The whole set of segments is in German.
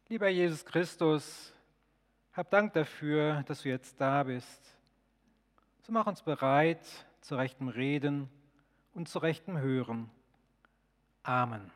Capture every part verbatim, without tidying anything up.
Lieber Jesus Christus, hab Dank dafür, dass du jetzt da bist. So mach uns bereit zu rechtem Reden und zu rechtem Hören. Amen.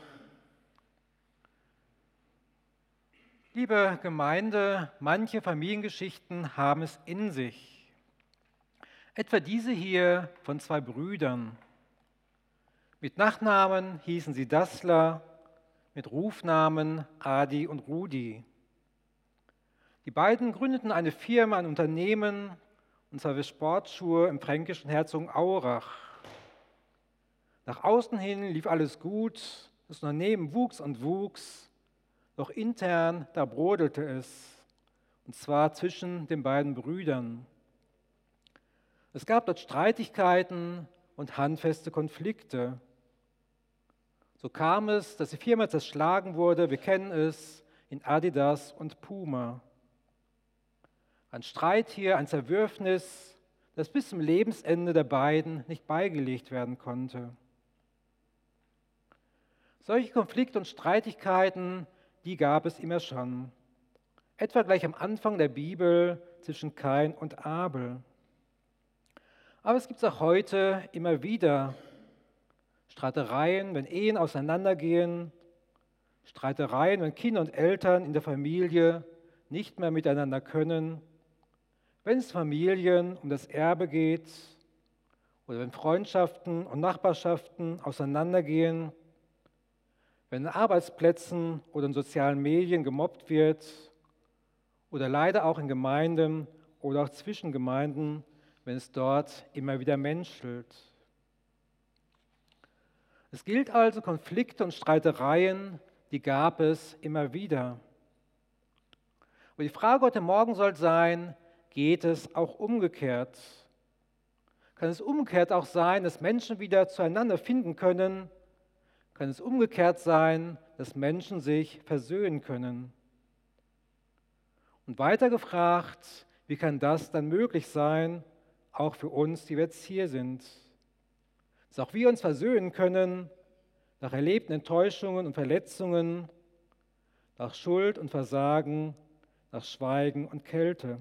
Liebe Gemeinde, manche Familiengeschichten haben es in sich. Etwa diese hier von zwei Brüdern. Mit Nachnamen hießen sie Dassler, mit Rufnamen Adi und Rudi. Die beiden gründeten eine Firma, ein Unternehmen, und zwar für Sportschuhe im fränkischen Herzogenaurach. Nach außen hin lief alles gut, das Unternehmen wuchs und wuchs, doch intern, da brodelte es, und zwar zwischen den beiden Brüdern. Es gab dort Streitigkeiten und handfeste Konflikte. So kam es, dass die Firma zerschlagen wurde, wir kennen es, in Adidas und Puma. Ein Streit hier, ein Zerwürfnis, das bis zum Lebensende der beiden nicht beigelegt werden konnte. Solche Konflikte und Streitigkeiten, die gab es immer schon. Etwa gleich am Anfang der Bibel zwischen Kain und Abel. Aber es gibt es auch heute immer wieder. Streitereien, wenn Ehen auseinandergehen, Streitereien, wenn Kinder und Eltern in der Familie nicht mehr miteinander können, wenn es Familien um das Erbe geht oder wenn Freundschaften und Nachbarschaften auseinandergehen, wenn an Arbeitsplätzen oder in sozialen Medien gemobbt wird oder leider auch in Gemeinden oder auch zwischen Gemeinden, wenn es dort immer wieder menschelt. Es gilt also, Konflikte und Streitereien, die gab es immer wieder. Aber die Frage heute Morgen soll sein, geht es auch umgekehrt? Kann es umgekehrt auch sein, dass Menschen wieder zueinander finden können? Kann es umgekehrt sein, dass Menschen sich versöhnen können? Und weiter gefragt, wie kann das dann möglich sein, auch für uns, die wir jetzt hier sind? Dass auch wir uns versöhnen können nach erlebten Enttäuschungen und Verletzungen, nach Schuld und Versagen, nach Schweigen und Kälte.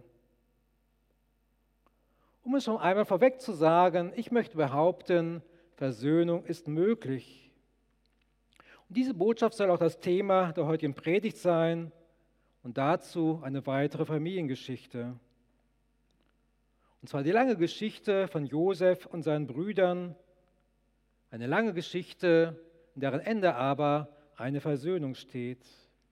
Um es schon einmal vorweg zu sagen, ich möchte behaupten, Versöhnung ist möglich. Und diese Botschaft soll auch das Thema der heutigen Predigt sein und dazu eine weitere Familiengeschichte. Und zwar die lange Geschichte von Josef und seinen Brüdern, eine lange Geschichte, in deren Ende aber eine Versöhnung steht.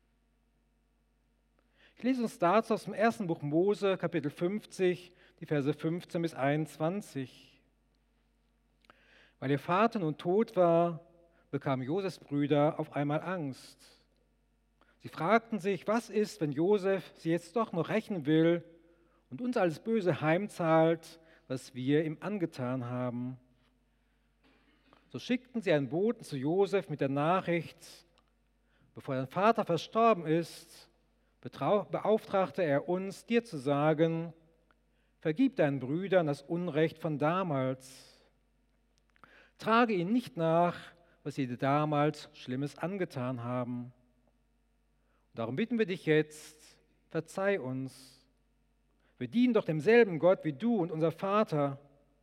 Ich lese uns dazu aus dem ersten Buch Mose, Kapitel fünfzig, die Verse fünfzehn bis einundzwanzig. Weil ihr Vater nun tot war, bekamen Josefs Brüder auf einmal Angst. Sie fragten sich, was ist, wenn Josef sie jetzt doch noch rächen will und uns alles Böse heimzahlt, was wir ihm angetan haben. So schickten sie einen Boten zu Josef mit der Nachricht, bevor dein Vater verstorben ist, beauftragte er uns, dir zu sagen, vergib deinen Brüdern das Unrecht von damals. Trage ihnen nicht nach, was sie dir damals Schlimmes angetan haben. Und darum bitten wir dich jetzt, verzeih uns. Wir dienen doch demselben Gott wie du und unser Vater.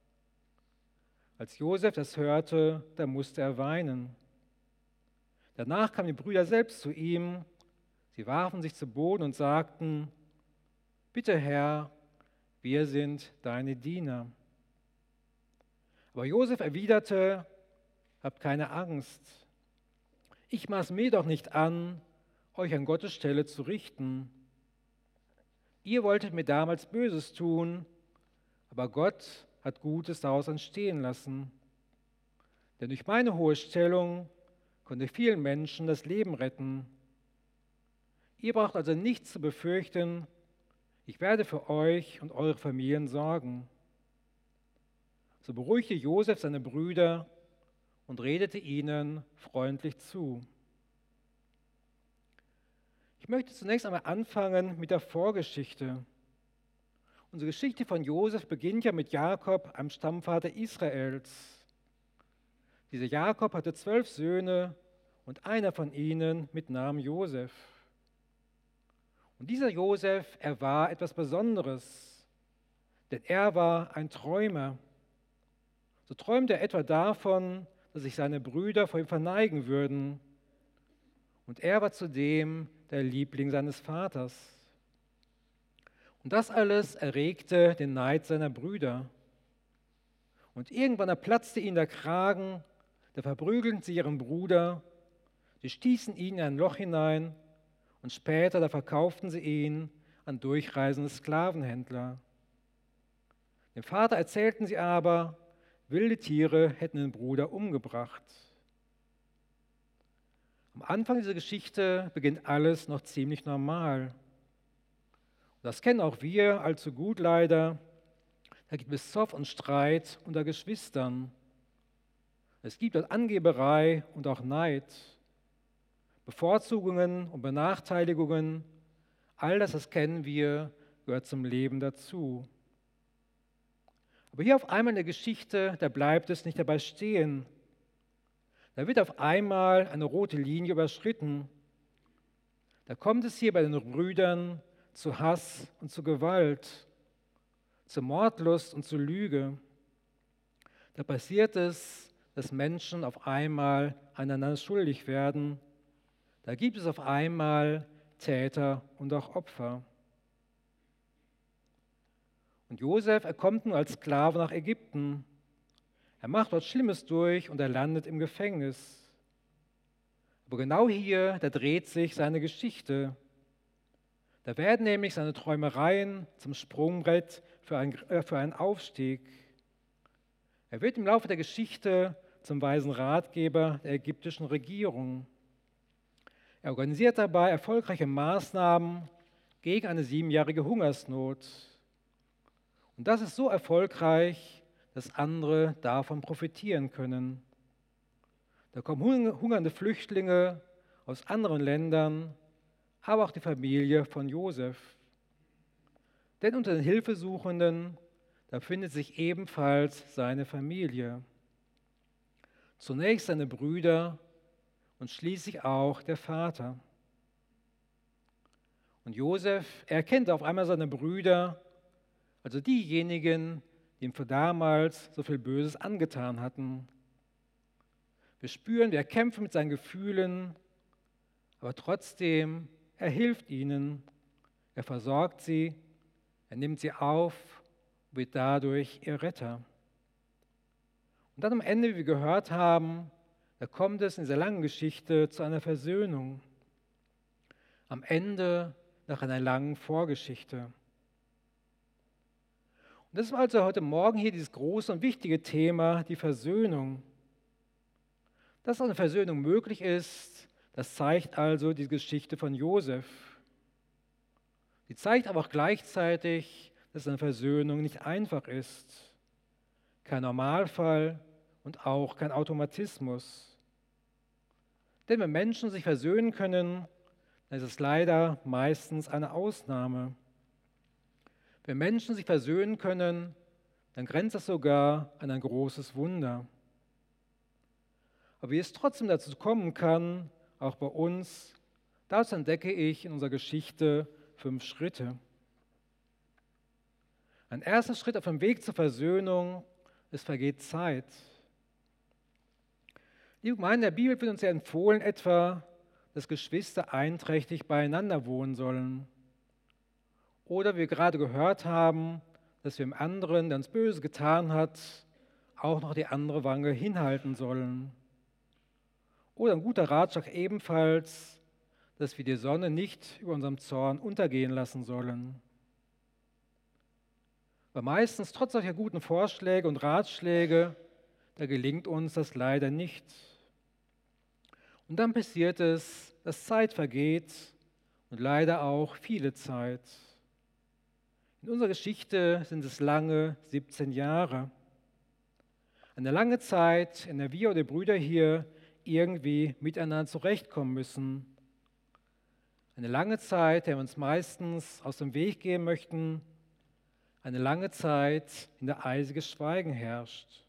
Als Josef das hörte, da musste er weinen. Danach kamen die Brüder selbst zu ihm. Sie warfen sich zu Boden und sagten, bitte Herr, wir sind deine Diener. Aber Josef erwiderte, habt keine Angst. Ich maß mir doch nicht an, euch an Gottes Stelle zu richten. Ihr wolltet mir damals Böses tun, aber Gott hat Gutes daraus entstehen lassen. Denn durch meine hohe Stellung konnte vielen Menschen das Leben retten. Ihr braucht also nichts zu befürchten. Ich werde für euch und eure Familien sorgen. So beruhigte Josef seine Brüder und redete ihnen freundlich zu. Ich möchte zunächst einmal anfangen mit der Vorgeschichte. Unsere Geschichte von Josef beginnt ja mit Jakob, einem Stammvater Israels. Dieser Jakob hatte zwölf Söhne und einer von ihnen mit Namen Josef. Und dieser Josef, er war etwas Besonderes, denn er war ein Träumer. So träumte er etwa davon, dass sich seine Brüder vor ihm verneigen würden. Und er war zudem der Liebling seines Vaters. Und das alles erregte den Neid seiner Brüder. Und irgendwann platzte ihnen der Kragen, da verprügelten sie ihren Bruder, sie stießen ihn in ein Loch hinein und später, da verkauften sie ihn an durchreisende Sklavenhändler. Dem Vater erzählten sie aber, wilde Tiere hätten den Bruder umgebracht. Am Anfang dieser Geschichte beginnt alles noch ziemlich normal. Das kennen auch wir allzu gut leider. Da gibt es Zoff und Streit unter Geschwistern. Es gibt dort Angeberei und auch Neid, Bevorzugungen und Benachteiligungen. All das, das kennen wir, gehört zum Leben dazu. Aber hier auf einmal in der Geschichte, da bleibt es nicht dabei stehen. Da wird auf einmal eine rote Linie überschritten. Da kommt es hier bei den Brüdern zu Hass und zu Gewalt, zu Mordlust und zu Lüge. Da passiert es, dass Menschen auf einmal aneinander schuldig werden. Da gibt es auf einmal Täter und auch Opfer. Und Josef, er kommt nun als Sklave nach Ägypten. Er macht dort Schlimmes durch und er landet im Gefängnis. Aber genau hier, da dreht sich seine Geschichte. Da werden nämlich seine Träumereien zum Sprungbrett für einen, äh, für einen Aufstieg. Er wird im Laufe der Geschichte zum weisen Ratgeber der ägyptischen Regierung. Er organisiert dabei erfolgreiche Maßnahmen gegen eine siebenjährige Hungersnot. Und das ist so erfolgreich, dass andere davon profitieren können. Da kommen hungernde Flüchtlinge aus anderen Ländern, aber auch die Familie von Josef. Denn unter den Hilfesuchenden, da findet sich ebenfalls seine Familie. Zunächst seine Brüder und schließlich auch der Vater. Und Josef erkennt auf einmal seine Brüder, also diejenigen, die ihm für damals so viel Böses angetan hatten. Wir spüren, wie er kämpft mit seinen Gefühlen, aber trotzdem, er hilft ihnen, er versorgt sie, er nimmt sie auf, wird dadurch ihr Retter. Und dann am Ende, wie wir gehört haben, da kommt es in dieser langen Geschichte zu einer Versöhnung. Am Ende nach einer langen Vorgeschichte. Und das ist also heute Morgen hier dieses große und wichtige Thema, die Versöhnung. Dass eine Versöhnung möglich ist, das zeigt also die Geschichte von Josef. Sie zeigt aber auch gleichzeitig, dass eine Versöhnung nicht einfach ist. Kein Normalfall und auch kein Automatismus. Denn wenn Menschen sich versöhnen können, dann ist es leider meistens eine Ausnahme. Wenn Menschen sich versöhnen können, dann grenzt das sogar an ein großes Wunder. Aber wie es trotzdem dazu kommen kann, auch bei uns, dazu entdecke ich in unserer Geschichte fünf Schritte. Ein erster Schritt auf dem Weg zur Versöhnung, es vergeht Zeit. Die Gemeinde in der Bibel wird uns ja empfohlen, etwa, dass Geschwister einträchtig beieinander wohnen sollen. Oder wir gerade gehört haben, dass wir dem anderen, der uns Böse getan hat, auch noch die andere Wange hinhalten sollen. Oder ein guter Ratschlag ebenfalls, dass wir die Sonne nicht über unserem Zorn untergehen lassen sollen. Aber meistens, trotz solcher guten Vorschläge und Ratschläge, da gelingt uns das leider nicht. Und dann passiert es, dass Zeit vergeht und leider auch viele Zeit. In unserer Geschichte sind es lange siebzehn Jahre. Eine lange Zeit, in der wir oder die Brüder hier irgendwie miteinander zurechtkommen müssen. Eine lange Zeit, der wir uns meistens aus dem Weg gehen möchten. Eine lange Zeit, in der eisiges Schweigen herrscht.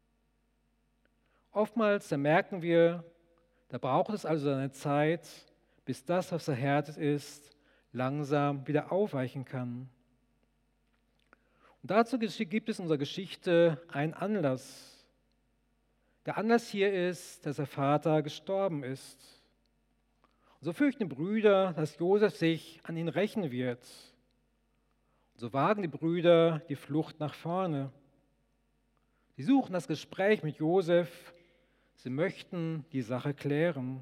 Oftmals, da merken wir, da braucht es also eine Zeit, bis das, was verhärtet ist, langsam wieder aufweichen kann. Und dazu gibt es in unserer Geschichte einen Anlass. Der Anlass hier ist, dass der Vater gestorben ist. Und so fürchten die Brüder, dass Josef sich an ihn rächen wird. Und so wagen die Brüder die Flucht nach vorne. Sie suchen das Gespräch mit Josef. Sie möchten die Sache klären.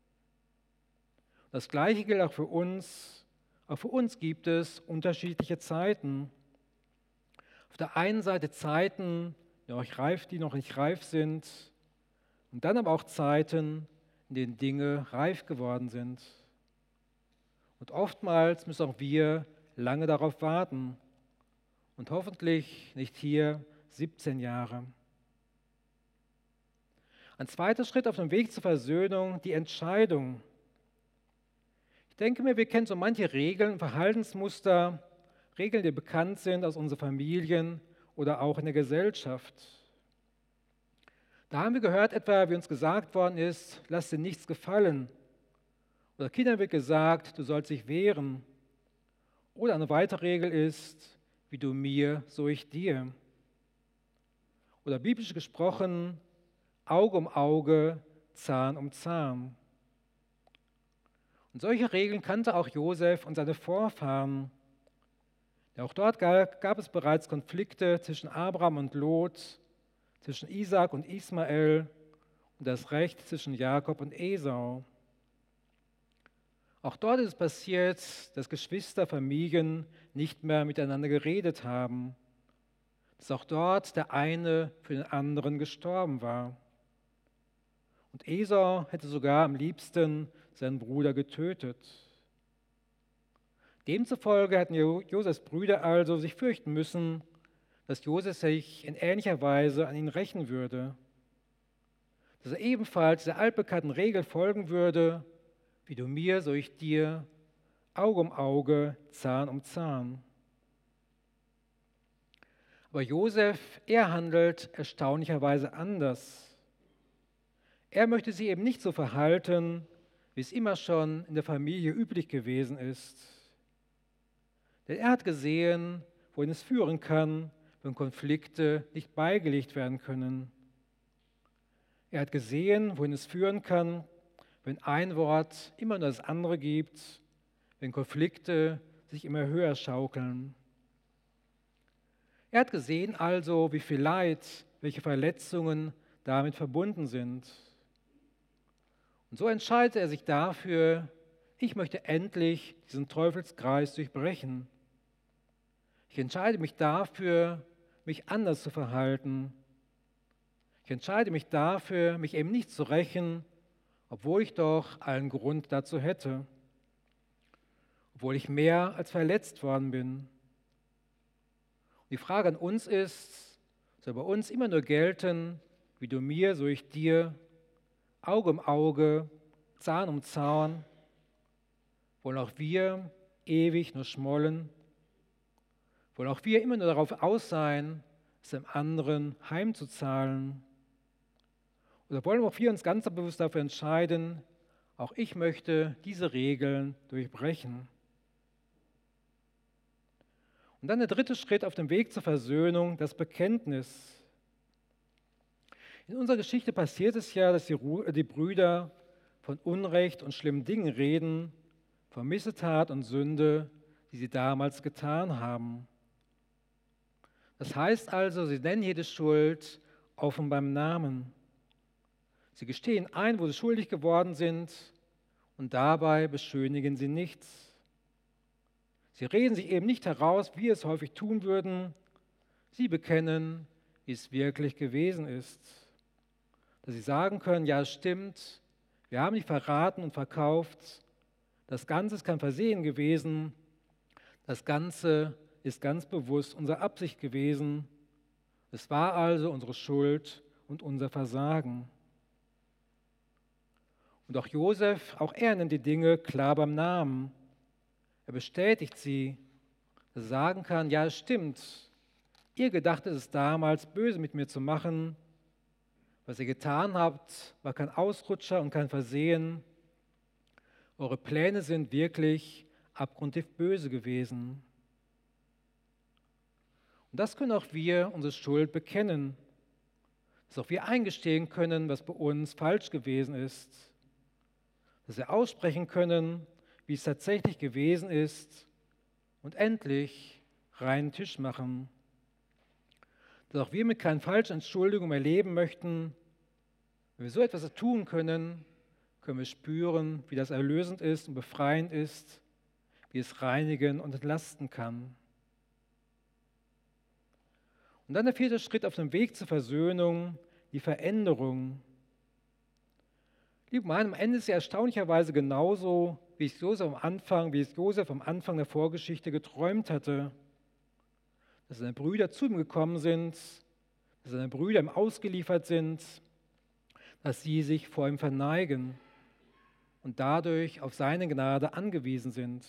Das Gleiche gilt auch für uns. Auch für uns gibt es unterschiedliche Zeiten. Auf der einen Seite Zeiten, die noch, reif, die noch nicht reif sind, und dann aber auch Zeiten, in denen Dinge reif geworden sind. Und oftmals müssen auch wir lange darauf warten und hoffentlich nicht hier siebzehn Jahre. Ein zweiter Schritt auf dem Weg zur Versöhnung, die Entscheidung. Ich denke mir, wir kennen so manche Regeln, Verhaltensmuster, Regeln, die bekannt sind aus unseren Familien oder auch in der Gesellschaft. Da haben wir gehört etwa, wie uns gesagt worden ist, lass dir nichts gefallen. Oder Kindern wird gesagt, du sollst dich wehren. Oder eine weitere Regel ist, wie du mir, so ich dir. Oder biblisch gesprochen, Auge um Auge, Zahn um Zahn. Und solche Regeln kannte auch Josef und seine Vorfahren. Ja, auch dort gab es bereits Konflikte zwischen Abraham und Lot, zwischen Isaak und Ismael und das Recht zwischen Jakob und Esau. Auch dort ist es passiert, dass Geschwister, Familien nicht mehr miteinander geredet haben, dass auch dort der eine für den anderen gestorben war. Und Esau hätte sogar am liebsten seinen Bruder getötet. Demzufolge hatten Josefs Brüder also sich fürchten müssen, dass Josef sich in ähnlicher Weise an ihn rächen würde, dass er ebenfalls der altbekannten Regel folgen würde, wie du mir, so ich dir, Auge um Auge, Zahn um Zahn. Aber Josef, er handelt erstaunlicherweise anders. Er möchte sich eben nicht so verhalten, wie es immer schon in der Familie üblich gewesen ist. Denn er hat gesehen, wohin es führen kann, wenn Konflikte nicht beigelegt werden können. Er hat gesehen, wohin es führen kann, wenn ein Wort immer nur das andere gibt, wenn Konflikte sich immer höher schaukeln. Er hat gesehen also, wie viel Leid, welche Verletzungen damit verbunden sind. Und so entscheidet er sich dafür, ich möchte endlich diesen Teufelskreis durchbrechen. Ich entscheide mich dafür, mich anders zu verhalten. Ich entscheide mich dafür, mich eben nicht zu rächen, obwohl ich doch allen Grund dazu hätte, obwohl ich mehr als verletzt worden bin. Und die Frage an uns ist, soll bei uns immer nur gelten, wie du mir, so ich dir, Auge um Auge, Zahn um Zahn, wollen auch wir ewig nur schmollen, wollen auch wir immer nur darauf aus sein, es dem anderen heimzuzahlen. Oder wollen auch wir uns ganz bewusst dafür entscheiden, auch ich möchte diese Regeln durchbrechen. Und dann der dritte Schritt auf dem Weg zur Versöhnung, das Bekenntnis. In unserer Geschichte passiert es ja, dass die, die Brüder von Unrecht und schlimmen Dingen reden, von Missetat und Sünde, die sie damals getan haben. Das heißt also, sie nennen jede Schuld offen beim Namen. Sie gestehen ein, wo sie schuldig geworden sind, und dabei beschönigen sie nichts. Sie reden sich eben nicht heraus, wie es häufig tun würden. Sie bekennen, wie es wirklich gewesen ist. Dass sie sagen können, ja, es stimmt, wir haben dich verraten und verkauft. Das Ganze ist kein Versehen gewesen. Das Ganze ist ganz bewusst unsere Absicht gewesen. Es war also unsere Schuld und unser Versagen. Und auch Josef, auch er nennt die Dinge klar beim Namen. Er bestätigt sie, dass er sagen kann, ja, es stimmt. Ihr gedachtet es damals, böse mit mir zu machen. Was ihr getan habt, war kein Ausrutscher und kein Versehen. Eure Pläne sind wirklich abgrundtief böse gewesen. Und das können auch wir unsere Schuld bekennen, dass auch wir eingestehen können, was bei uns falsch gewesen ist, dass wir aussprechen können, wie es tatsächlich gewesen ist und endlich reinen Tisch machen. Dass auch wir mit keinen falschen Entschuldigungen erleben möchten. Wenn wir so etwas tun können, können wir spüren, wie das erlösend ist und befreiend ist, wie es reinigen und entlasten kann. Und dann der vierte Schritt auf dem Weg zur Versöhnung, die Veränderung. Liebe Gemeinde, am Ende ist es ja erstaunlicherweise genauso, wie es Josef am Anfang, wie es Josef am Anfang der Vorgeschichte geträumt hatte. Dass seine Brüder zu ihm gekommen sind, dass seine Brüder ihm ausgeliefert sind, dass sie sich vor ihm verneigen und dadurch auf seine Gnade angewiesen sind.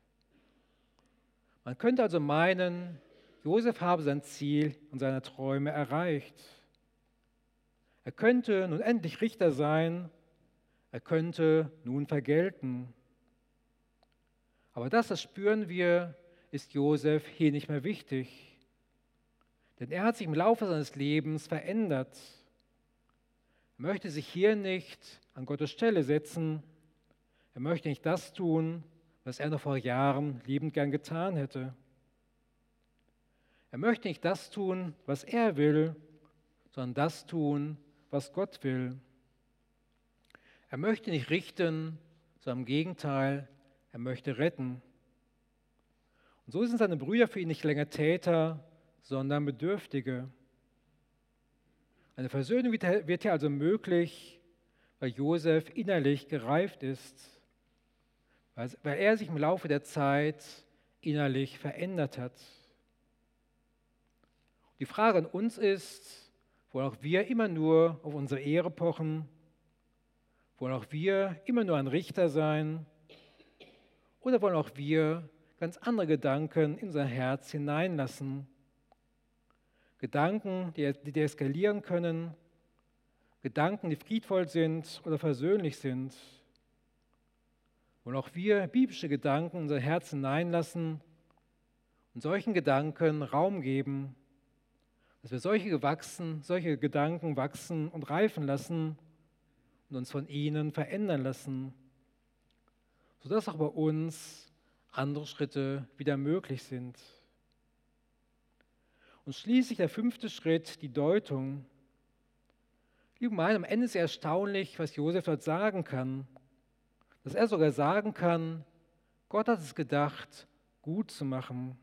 Man könnte also meinen, Josef habe sein Ziel und seine Träume erreicht. Er könnte nun endlich Richter sein, er könnte nun vergelten. Aber das, das spüren wir, ist Josef hier nicht mehr wichtig. Denn er hat sich im Laufe seines Lebens verändert. Er möchte sich hier nicht an Gottes Stelle setzen. Er möchte nicht das tun, was er noch vor Jahren liebend gern getan hätte. Er möchte nicht das tun, was er will, sondern das tun, was Gott will. Er möchte nicht richten, sondern im Gegenteil, er möchte retten. Und so sind seine Brüder für ihn nicht länger Täter, sondern Bedürftige. Eine Versöhnung wird hier also möglich, weil Josef innerlich gereift ist, weil er sich im Laufe der Zeit innerlich verändert hat. Die Frage an uns ist, wollen auch wir immer nur auf unsere Ehre pochen? Wollen auch wir immer nur ein Richter sein? Oder wollen auch wir ganz andere Gedanken in unser Herz hineinlassen? Gedanken, die, die deeskalieren können, Gedanken, die friedvoll sind oder versöhnlich sind. Wollen auch wir biblische Gedanken in unser Herz hineinlassen und solchen Gedanken Raum geben, dass wir solche, gewachsen, solche Gedanken wachsen und reifen lassen und uns von ihnen verändern lassen, sodass auch bei uns andere Schritte wieder möglich sind. Und schließlich der fünfte Schritt, die Deutung. Liebe Gemeinde, am Ende ist es erstaunlich, was Josef dort sagen kann. Dass er sogar sagen kann, Gott hat es gedacht, gut zu machen.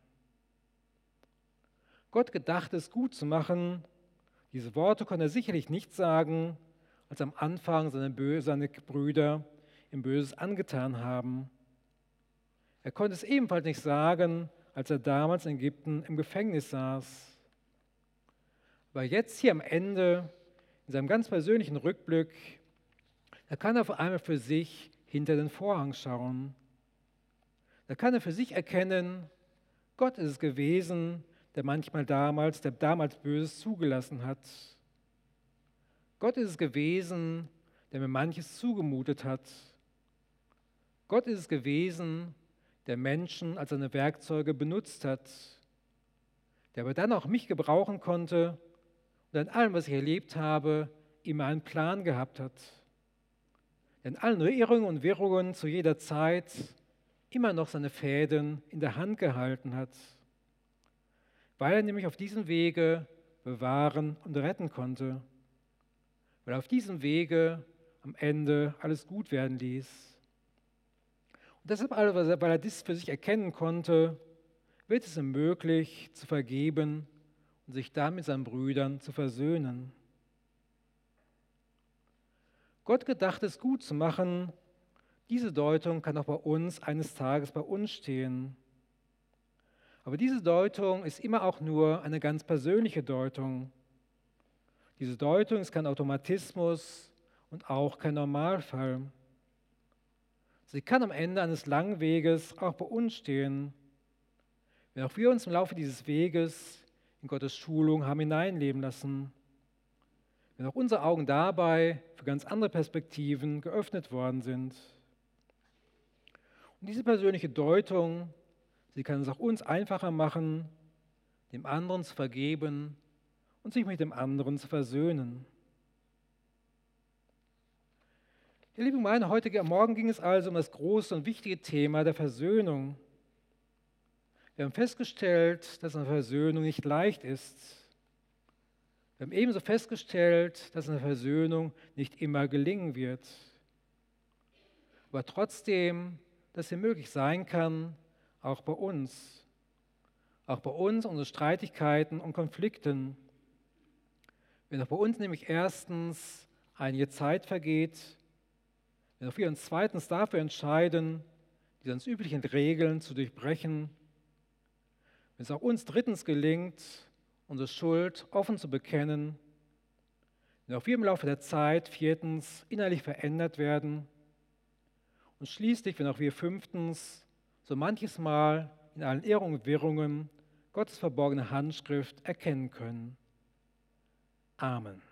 Gott gedacht es gut zu machen. Diese Worte konnte er sicherlich nicht sagen, als am Anfang seine, Bö- seine Brüder ihm Böses angetan haben. Er konnte es ebenfalls nicht sagen, als er damals in Ägypten im Gefängnis saß. Aber jetzt hier am Ende, in seinem ganz persönlichen Rückblick, da kann er auf einmal für sich hinter den Vorhang schauen. Da kann er für sich erkennen, Gott ist es gewesen, der manchmal damals, der damals Böses zugelassen hat. Gott ist es gewesen, der mir manches zugemutet hat. Gott ist es gewesen, der Menschen als seine Werkzeuge benutzt hat, der aber dann auch mich gebrauchen konnte und in allem, was ich erlebt habe, immer einen Plan gehabt hat. Der in allen Irrungen und Wirrungen zu jeder Zeit immer noch seine Fäden in der Hand gehalten hat, weil er nämlich auf diesem Wege bewahren und retten konnte, weil er auf diesem Wege am Ende alles gut werden ließ. Und deshalb, weil er dies für sich erkennen konnte, wird es ihm möglich, zu vergeben und sich dann mit seinen Brüdern zu versöhnen. Gott gedacht es gut zu machen, diese Deutung kann auch bei uns eines Tages bei uns stehen. Aber diese Deutung ist immer auch nur eine ganz persönliche Deutung. Diese Deutung ist kein Automatismus und auch kein Normalfall. Sie kann am Ende eines langen Weges auch bei uns stehen, wenn auch wir uns im Laufe dieses Weges in Gottes Schulung haben hineinleben lassen, wenn auch unsere Augen dabei für ganz andere Perspektiven geöffnet worden sind. Und diese persönliche Deutung, sie kann es auch uns einfacher machen, dem anderen zu vergeben und sich mit dem anderen zu versöhnen. Ja, liebe Gemeinde, heute Morgen ging es also um das große und wichtige Thema der Versöhnung. Wir haben festgestellt, dass eine Versöhnung nicht leicht ist. Wir haben ebenso festgestellt, dass eine Versöhnung nicht immer gelingen wird. Aber trotzdem, dass sie möglich sein kann, auch bei uns. Auch bei uns, unsere Streitigkeiten und Konflikten. Wenn auch bei uns nämlich erstens einige Zeit vergeht, wenn auch wir uns zweitens dafür entscheiden, die sonst üblichen Regeln zu durchbrechen, wenn es auch uns drittens gelingt, unsere Schuld offen zu bekennen, wenn auch wir im Laufe der Zeit viertens innerlich verändert werden und schließlich, wenn auch wir fünftens so manches Mal in allen Irrungen und Wirrungen Gottes verborgene Handschrift erkennen können. Amen.